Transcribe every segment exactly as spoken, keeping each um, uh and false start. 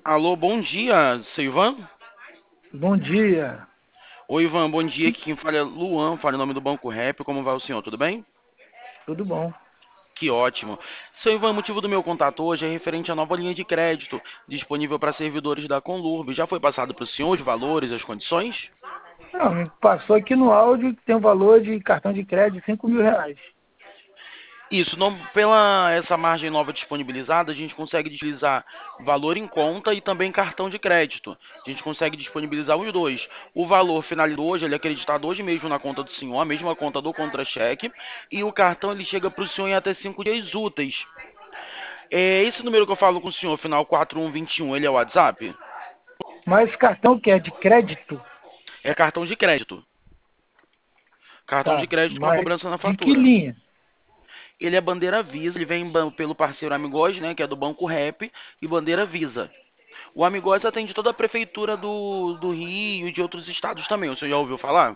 Alô, bom dia, seu Ivan? Bom dia, Oi, Ivan, bom dia. Aqui quem fala é Luan, fala em nome do Banco Rap. Como vai o senhor? Tudo bem? tudo bom? Que ótimo. Seu Ivan, o motivo do meu contato hoje é referente à nova linha de crédito disponível para servidores da Conlurb. Já foi passado para o senhor os valores, as condições? Não, me passou aqui no áudio que tem um valor de cartão de crédito de cinco mil reais. Isso, não, pela essa margem nova disponibilizada, a gente consegue utilizar valor em conta e também cartão de crédito. A gente consegue disponibilizar os dois. O valor finalizado hoje, ele é acreditado hoje mesmo na conta do senhor, a mesma conta do contra-cheque, e o cartão ele chega para o senhor em até cinco dias úteis. É, esse número que eu falo com o senhor, final quatro um dois um, ele é o WhatsApp? Mas esse cartão que é de crédito, É cartão de crédito. Cartão de tá, crédito com a mas cobrança na de que fatura. linha? Ele é bandeira Visa, ele vem ban- pelo parceiro Amigos, né, que é do Banco Rap, e bandeira Visa. O Amigos atende toda a prefeitura do, do Rio e de outros estados também. O senhor já ouviu falar?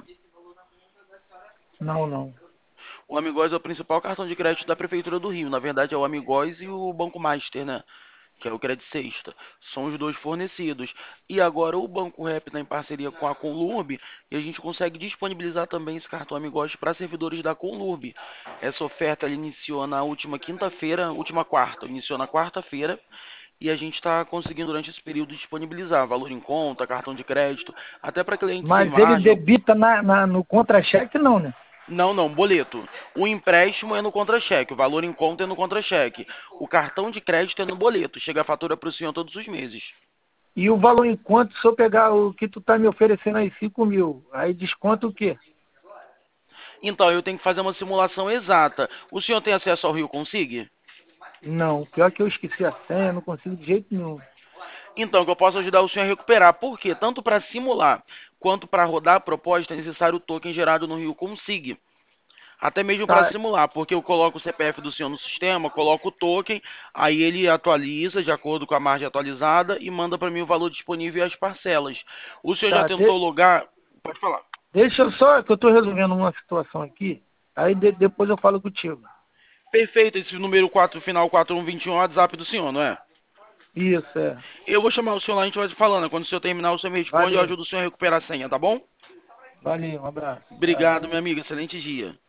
Não, não. O Amigos é o principal cartão de crédito da prefeitura do Rio. Na verdade, é o Amigos e o Banco Master, né? Que é o Credit Sexta. São os dois fornecidos. E agora o Banco Rap está em parceria com a Conlurb e a gente consegue disponibilizar também esse cartão Amigos para servidores da Conlurb. Essa oferta ela iniciou na última quinta-feira, última quarta, iniciou na quarta-feira. E a gente está conseguindo durante esse período disponibilizar valor em conta, cartão de crédito, até para clientes sem Mas ele margem. debita na, na- no contra-cheque, não, né? Não, não, boleto. O empréstimo é no contra-cheque, o valor em conta é no contra-cheque. O cartão de crédito é no boleto, chega a fatura para o senhor todos os meses. E o valor em quanto se eu pegar o que tu tá me oferecendo aí, cinco mil, aí desconta o quê? Então, eu tenho que fazer uma simulação exata. O senhor tem acesso ao Rio Consigue? Não, pior que eu esqueci a senha, não consigo de jeito nenhum. Então, que eu posso ajudar o senhor a recuperar. Por quê? Tanto para simular quanto para rodar a proposta é necessário o token gerado no Rio Consigue. Até mesmo para Tá, simular, porque eu coloco o C P F do senhor no sistema, coloco o token, aí ele atualiza de acordo com a margem atualizada e manda para mim o valor disponível e as parcelas. O senhor já tá, tentou de- logar? Pode falar. deixa eu só, que eu tô resolvendo uma situação aqui, aí de- depois eu falo contigo. Perfeito, esse número quatro final quatro um dois um é o WhatsApp do senhor, não é? Isso, é. Eu vou chamar o senhor lá, a gente vai se falando. Quando o senhor terminar, o senhor me responde, eu Valeu, ajudo o senhor a recuperar a senha, tá bom? valeu, um abraço. Obrigado, meu amigo. Excelente dia.